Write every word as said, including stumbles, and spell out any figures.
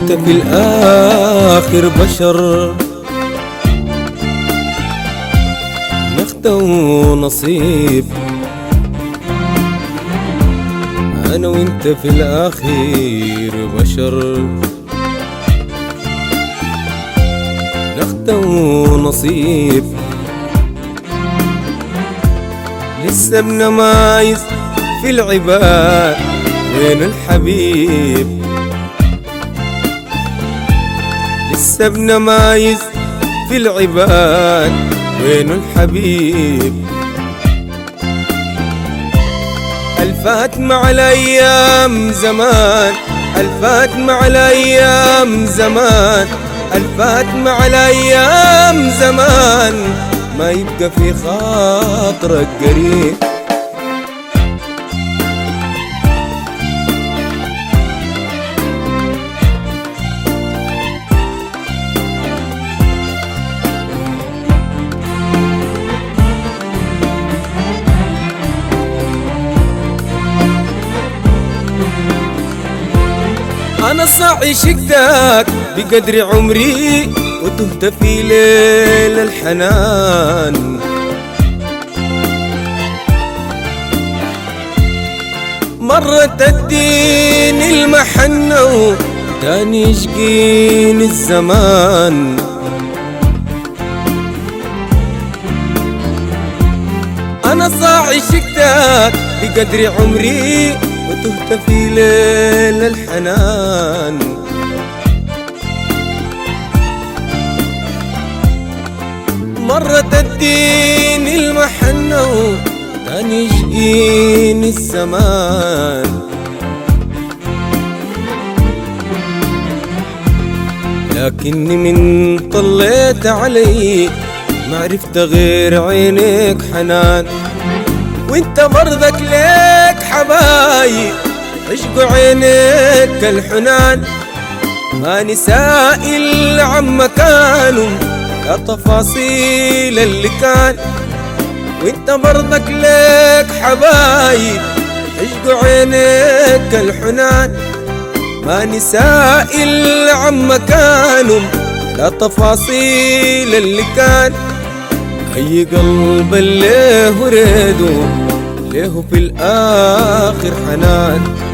وانت في الآخر بشر، نخته ونصيب. أنا وانت في الآخر بشر، نخته ونصيب. لسه بنمايز في العباد وين الحبيب، لسه بنمايز في العباد وين الحبيب. الفات مع الأيام زمان، الفات مع الأيام زمان، الفات مع الأيام زمان، ما يبقى في خاطرك قريب. أنا صاحي شكتك بقدر عمري، وتهت في ليل الحنان. مرة تديني المحنة وتاني يشقيني الزمان. أنا صاحي شكتك بقدر عمري، وتهت في ليل الحنان. مرة تديني المحنة وتاني يشقيني الزمان. لكني من طليت علي ما عرفت غير عينيك حنان. وانت برضك ليك حبايب عشقوا عينيك الحنان. ماني سائل عن مكانهم يا تفاصيل اللي كان. وانت برضك ليك حبايب عشقوا عينيك الحنان. ماني سائل عن مكانهم يا تفاصيل اللي كان. أي قلب اللي وريده ليه في الآخر حنان.